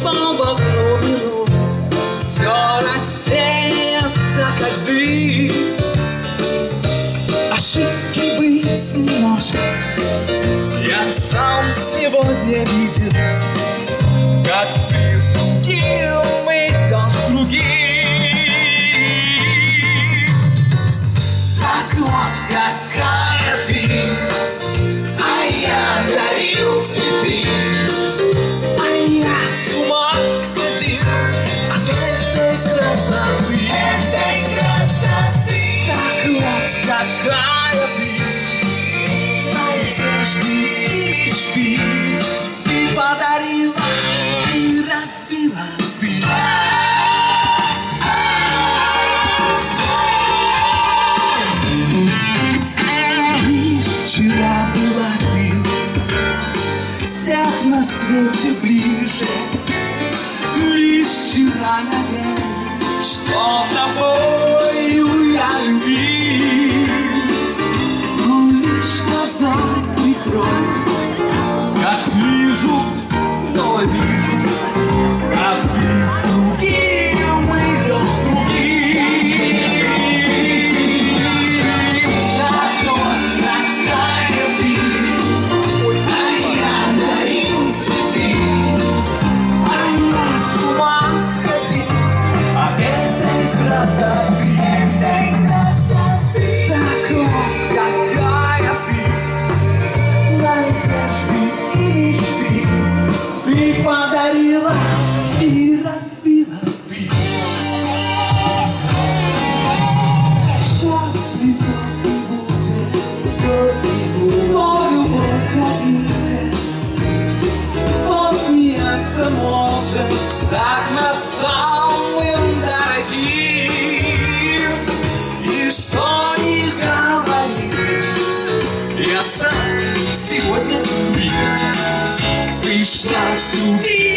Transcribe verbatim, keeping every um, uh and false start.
но в одну минуту все рассеется, как дым. Ошибки быть не может. Я сам сегодня видел, как ты с другим идешь с другим. Так вот какая ты, а я дарил цветы, а я с ума сходил от этой красоты, этой красоты. Так вот какая ты, надежды и мечты ты подарила и разбила ты. Лишь вчера была ты всех на свете ближе. Лишь вчера я верю, что тобою я любил. Но лишь глаза прикрою, как вижу, снова вижу, как ты с другим идешь с другим. Так вот какая ты, а я дарил цветы, а я с ума сходил от этой красоты, этой красоты. Так вот какая ты, надежды и мечты ты подарила и разбила ты. Счастлив тот не будет, но любовь обидит. Посмеяться может так над самым дорогим. И что ни говори, я сам сегодня видел, пришла с другим.